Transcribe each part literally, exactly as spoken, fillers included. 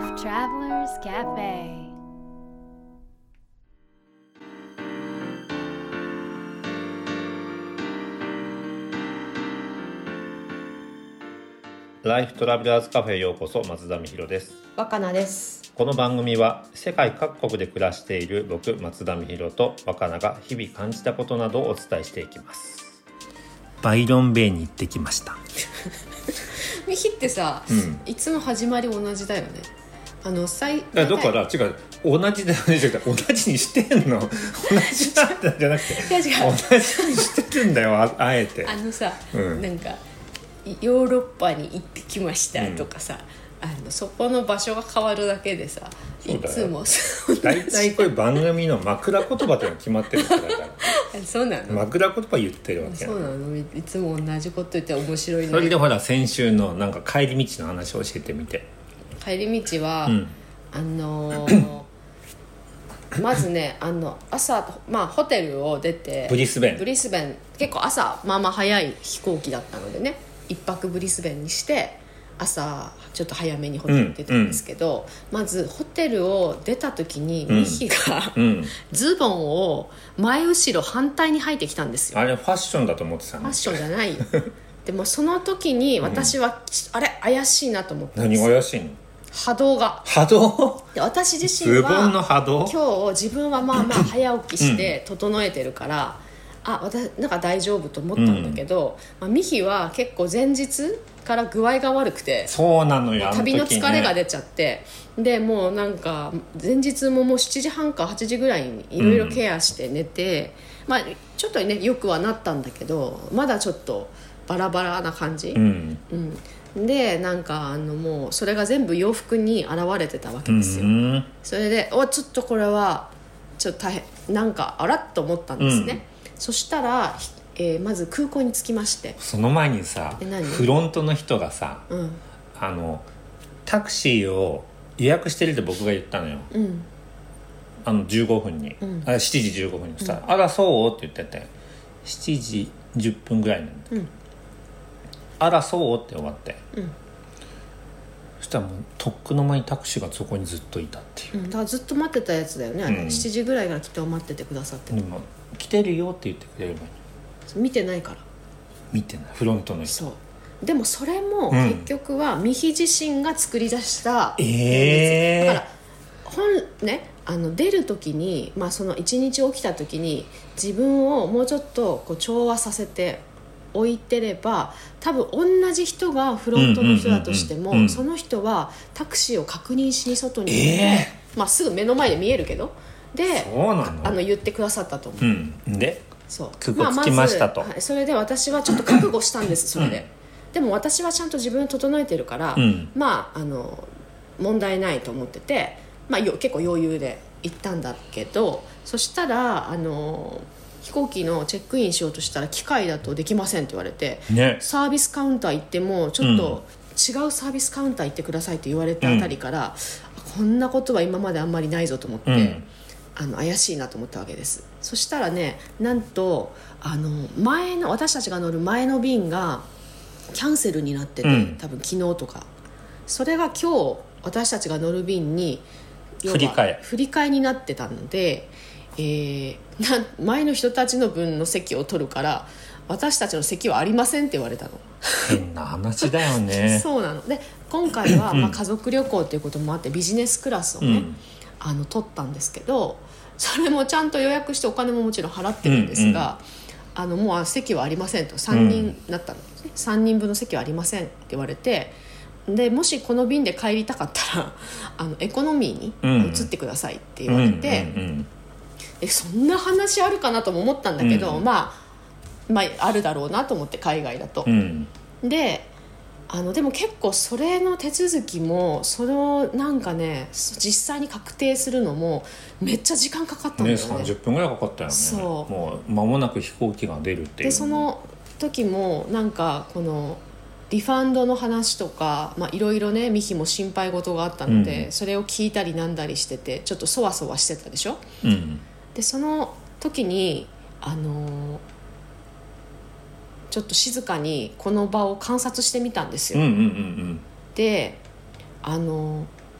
Life Travelers Cafe。 ライフトラベラーズカフェへようこそ。松田美弘です。 若菜です。 この番組は世界各国で暮らしている僕松田美弘と若菜が日々感じたことなどをお伝えしていきます。バイロンベイに行ってきました。 ミヒってさ、うん、いつも始まり同じだよね。あの最だから違う、同じだよね。同じにしてんの。同じだったんじゃなくて同じにしてるんだよ。 あ, あえてあのさ、うん、なんかヨーロッパに行ってきましたとかさ、うん、あのそこの場所が変わるだけでさ、いつも大体こういう番組の枕言葉っていうの決まってるからだからそうなの。 枕言葉言ってるわけ。 そうなの。いつも同じこと言って面白いね。 それでほら先週のなんか帰り道の話を教えてみて。 帰り道は、うん、あのー、まずねあの朝、まあ、ホテルを出てブリスベンブリスベン結構朝まあまあ早い飛行機だったのでね、一泊ブリスベンにして朝ちょっと早めにホテル出たんですけど、うんうん、まずホテルを出た時にミヒが、うん、ズボンを前後ろ反対に履いてきたんですよ。 あれファッションだと思ってたの。 ファッションじゃないよでもその時に私は、うん、あれ怪しいなと思ったんです。 何が怪しいの。 波動が波動で、私自身はズボンの波動。 今日自分はまあまあ早起きして整えてるから、うん、あ私なんか大丈夫と思ったんだけど、うんまあ、ミヒは結構前日から具合が悪くて、 そうなのよ、 旅の疲れが出ちゃって、でもうなんか前日ももうしちじはんかはちじぐらいにいろいろケアして寝て、うん、まあちょっとねよくはなったんだけどまだちょっとバラバラな感じ、うんうん、でなんかあのもうそれが全部洋服に現れてたわけですよ、うん、それでおちょっとこれはちょっと大変なんかあらっと思ったんですね、うん、そしたら、えー、まず空港に着きまして、 その前にさフロントの人がさ、うん、あのタクシーを予約してるって僕が言ったのよ、うん、あのじゅうごふんに、うん、あしちじじゅうごふんにさ、うん、あらそうって言っててしちじじゅっぷんぐらいなんだ、うんあらそうって終わって、うん、そしたらもうとっくの間にタクシーがそこにずっといたっていう、 うん、だからずっと待ってたやつだよね、うん、しちじぐらいからきっと待っててくださってでも来てるよって言ってくれればいい。 見てないから見てないフロントの人。 そうでもそれも結局はミヒ自身が作り出した、 うん、えー、 だから本ねあの出る時に、まあ、そのいちにち起きた時に自分をもうちょっとこう調和させて置いてれば多分同じ人がフロントの人だとしても、うんうんうんうん、その人はタクシーを確認しに外に出て、えーまあ、すぐ目の前で見えるけどでそうなのあの言ってくださったと思う、 うん、でそう空港着きましたと、 まあまずはい、それで私はちょっと覚悟したんですそれで、うん、でも私はちゃんと自分を整えてるから、うん、まああの問題ないと思ってて、まあ、よ結構余裕で行ったんだけど、そしたらあの飛行機のチェックインしようとしたら機械だとできませんって言われて、ね、サービスカウンター行ってもちょっと違うサービスカウンター行ってくださいって言われたあたりから、うん、こんなことは今まであんまりないぞと思って、うん、あの怪しいなと思ったわけです。そしたらねなんとあの前の私たちが乗る前の便がキャンセルになってて、うん、多分昨日とかそれが今日私たちが乗る便に振り替え振り替えになってたので、えー、な前の人たちの分の席を取るから私たちの席はありませんって言われたの。 変な話だよねそうなので今回は、まあ、家族旅行ということもあってビジネスクラスをね、うん、あの取ったんですけど、それもちゃんと予約してお金ももちろん払ってるんですが、うんうん、あのもう席はありませんとさんにんだったのですね、うん、さんにんぶんの席はありませんって言われて、でもしこの便で帰りたかったらあのエコノミーに移ってくださいって言われて、うんうんうんうんえそんな話あるかなとも思ったんだけど、うんまあ、まああるだろうなと思って海外だと、うん、であのでも結構それの手続きもそのなんかね実際に確定するのもめっちゃ時間かかったんだよね。 ねさんじゅっぷんぐらいかかったよね。そうもう間もなく飛行機が出るっていう。 でその時もなんかこのリファンドの話とかいろいろねミヒも心配事があったので、うん、それを聞いたりなんだりしててちょっとそわそわしてたでしょ、うんでその時に、あのー、ちょっと静かにこの場を観察してみたんですよ、うんうんうんうん、で、あのー、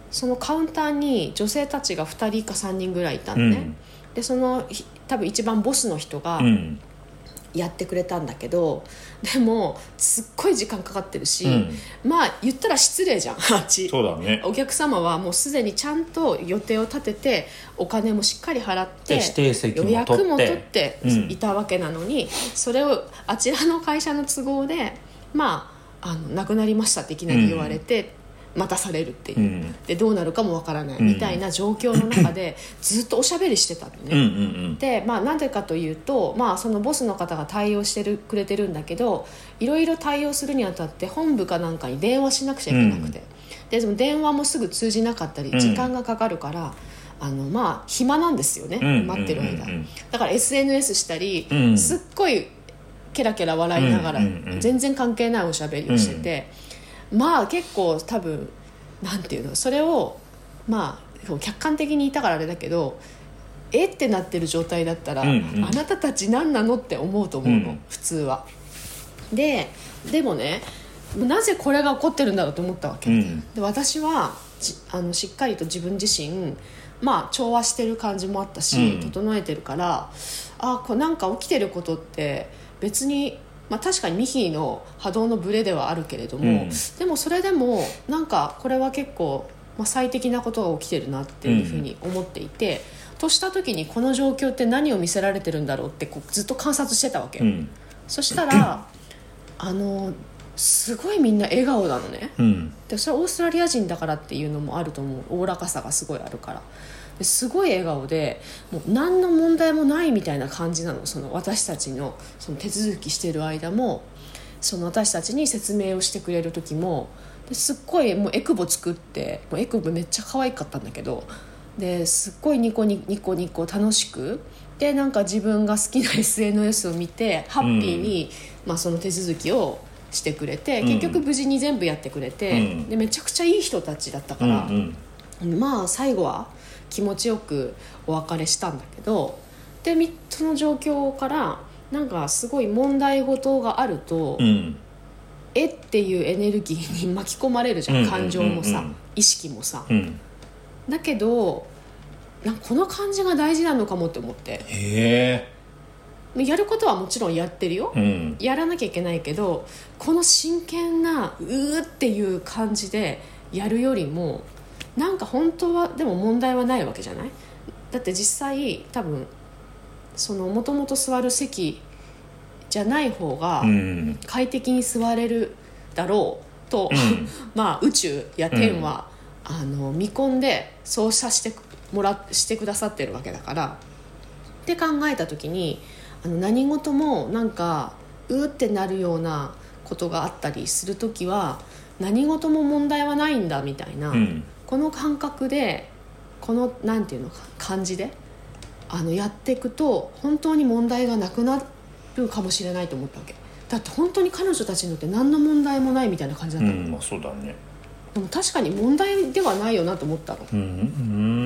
そのカウンターに女性たちがふたりかさんにんぐらいいたのね、うん、でその多分一番ボスの人がやってくれたんだけど、うん、でもすっごい時間かかってるし、うん、まあ言ったら失礼じゃんあっち。 そうだね。 お客様はもうすでにちゃんと予定を立ててお金もしっかり払って指定席も取って予約も取っていたわけなのに、うん、それをあちらの会社の都合でまあ、あの亡くなりましたっていきなり言われて、うん、待たされるっていう、うん、でどうなるかもわからないみたいな状況の中でずっとおしゃべりしてたのね、うんうんうん、で、まあ、なんでかというと、まあ、そのボスの方が対応してるくれてるんだけどいろいろ対応するにあたって本部かなんかに電話しなくちゃいけなくて、うん、でその電話もすぐ通じなかったり時間がかかるから、うん、あのまあ暇なんですよね、うん、待ってる間、うんうん、だから エスエヌエス したり、うん、すっごいケラケラ笑いながら、うんうんうん、全然関係ないおしゃべりをしてて、うん、まあ結構多分なんていうのそれをまあ客観的に言ったからあれだけどえってなってる状態だったら、うんうん、あなたたち何なのって思うと思うの、うん、普通は。ででもねなぜこれが起こってるんだろうと思ったわけ、うん、で私はあのしっかりと自分自身まあ調和してる感じもあったし、うん、整えてるからあこうなんか起きてることって別に、まあ、確かにミヒの波動のブレではあるけれども、うん、でもそれでもなんかこれは結構、まあ、最適なことが起きてるなっていうふうに思っていて、うん、とした時にこの状況って何を見せられてるんだろうってこうずっと観察してたわけ、うん、そしたらあのすごいみんな笑顔なのね、うん、でそれはオーストラリア人だからっていうのもあると思う。おおらかさがすごいあるからですごい笑顔でもう何の問題もないみたいな感じなの。その私たち の, その手続きしてる間もその私たちに説明をしてくれる時もですっごいもうエクボ作ってもうエクボめっちゃ可愛かったんだけどですっごいニコニコニコ楽しくでなんか自分が好きな エスエヌエス を見てハッピーに、うんまあ、その手続きをしてくれて結局無事に全部やってくれて、うん、でめちゃくちゃいい人たちだったから、うんうん、まあ最後は気持ちよくお別れしたんだけどでその状況からなんかすごい問題事があると、うん、えっていうエネルギーに巻き込まれるじゃん、うん、感情もさ、うん、意識もさ、うん、だけどなんかこの感じが大事なのかもって思ってへやることはもちろんやってるよ、うん、やらなきゃいけないけどこの真剣なうーっていう感じでやるよりもなんか本当はでも問題はないわけじゃない。だって実際多分そのもともと座る席じゃない方が快適に座れるだろうと、うん、まあ宇宙や天は、うん、あの見込んでそうさせてもらしてくださってるわけだからって考えた時にあの何事もなんかうーってなるようなことがあったりする時は何事も問題はないんだみたいな、うんこの感覚でこのなんていうのか感じであのやっていくと本当に問題がなくなるかもしれないと思ったわけ。だって本当に彼女たちのって何の問題もないみたいな感じだったの、 うんまあ、そうだね。 でも確かに問題ではないよなと思ったの、うんうん、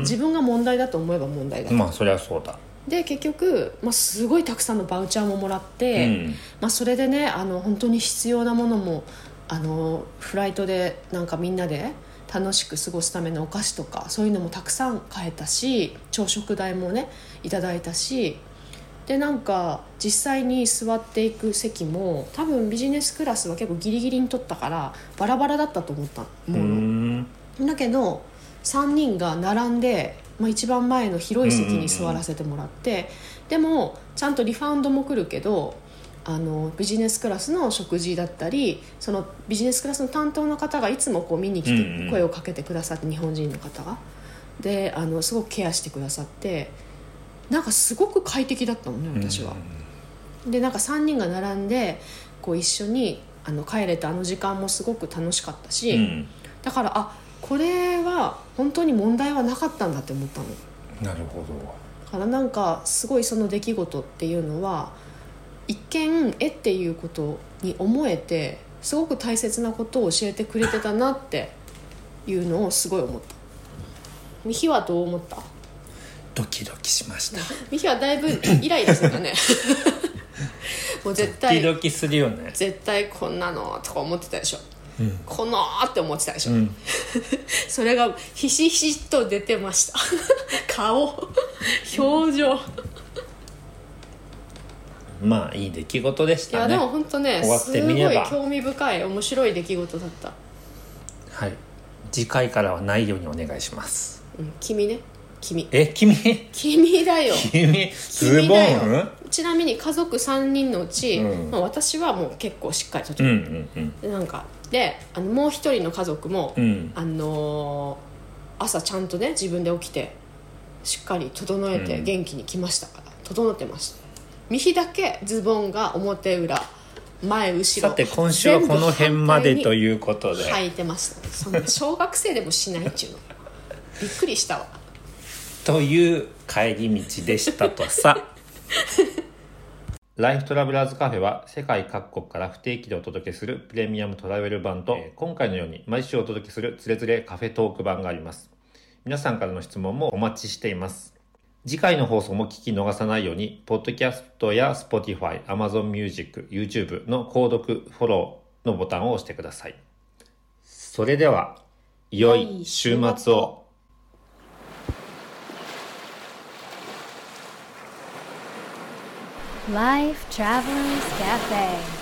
自分が問題だと思えば問題だまあそりゃそうだ。 で結局、まあ、すごいたくさんのバウチャーももらって、うんまあ、それでねあの本当に必要なものもあのフライトでなんかみんなで楽しく過ごすためのお菓子とかそういうのもたくさん買えたし朝食代もねいただいたしでなんか実際に座っていく席も多分ビジネスクラスは結構ギリギリに取ったからバラバラだったと思ったものだけどさんにんが並んで、まあ、一番前の広い席に座らせてもらってでもちゃんとリファウンドも来るけどあのビジネスクラスの食事だったりそのビジネスクラスの担当の方がいつもこう見に来て声をかけてくださって、うんうん、日本人の方がであのすごくケアしてくださってなんかすごく快適だったのね私は、うん、でなんかさんにんが並んでこう一緒にあの帰れたあの時間もすごく楽しかったし、うん、だからあこれは本当に問題はなかったんだって思ったの。 なるほど。 だからなんかすごいその出来事っていうのは一見えっていうことに思えてすごく大切なことを教えてくれてたなっていうのをすごい思った。ミヒはどう思った？ ドキドキしました。 ミヒはだいぶイライラしてたねもう絶対ドキドキするよね。 絶対こんなのとか思ってたでしょ。 うん、 このーって思ってたでしょ、 うん、 それがひしひしと出てました顔表情まあいい出来事でしたね。 いやでも本当ね終わってみればすごい興味深い面白い出来事だった。 はい、次回からはないようにお願いします、 うん、君ね君え君君だよ君ズボン。 ちなみに家族さんにんのうち、うんまあ、私はもう結構しっかり整って、うんうんうん、なんかであのもう一人の家族も、うん、あのー、朝ちゃんとね自分で起きてしっかり整えて元気に来ましたから、うん、整ってました。右だけズボンが表裏前後ろさて今週はこの辺までということで履いてました。そんな小学生でもしないっちゅうのびっくりしたわという帰り道でしたとさライフトラベラーズカフェは世界各国から不定期でお届けするプレミアムトラベル版と、えー、今回のように毎週お届けするつれづれカフェトーク版があります。皆さんからの質問もお待ちしています。次回の放送も聞き逃さないように、ポッドキャストや Spotify、Amazon Music、YouTube の購読、フォローのボタンを押してください。それでは、良い週末を。 Life Travelers Cafe